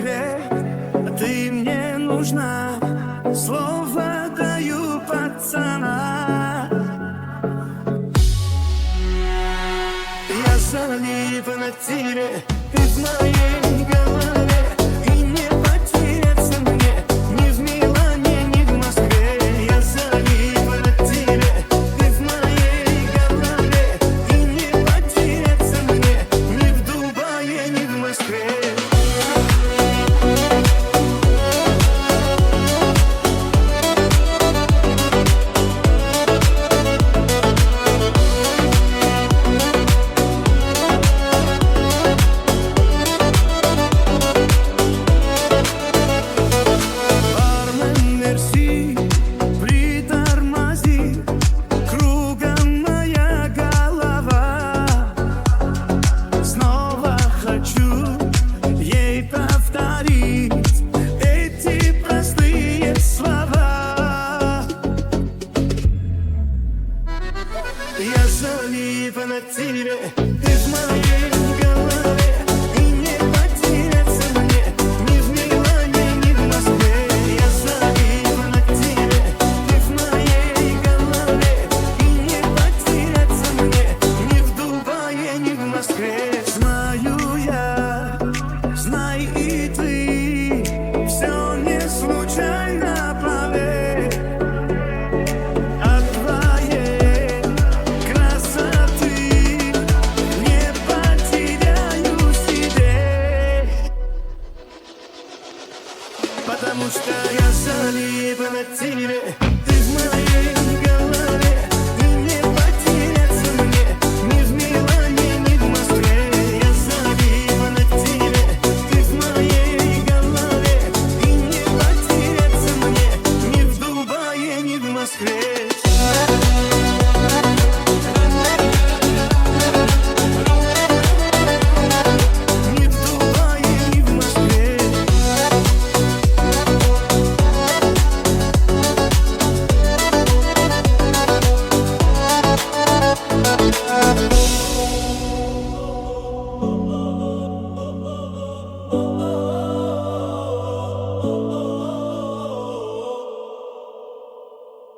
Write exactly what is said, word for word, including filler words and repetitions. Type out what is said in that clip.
квартире, а ты мне нужна. Слово даю, пацана. Я залип на тебе, ты в моей голове, и не потеряться мне ни в Милане, ни в Москве. Я залип на тебе, ты в моей голове, и не потеряться мне ни в Дубае, ни в Москве. Я залип на тебе, ты в моей голове, и не потеряться мне ни в Милане, ни в Москве. Я залип на тебе, ты в моей голове, и не потеряться мне ни в Дубае, ни в Москве. Знаю я, знай и ты, все не случайно, поверь. Потому что я залип на тебе, ты в моей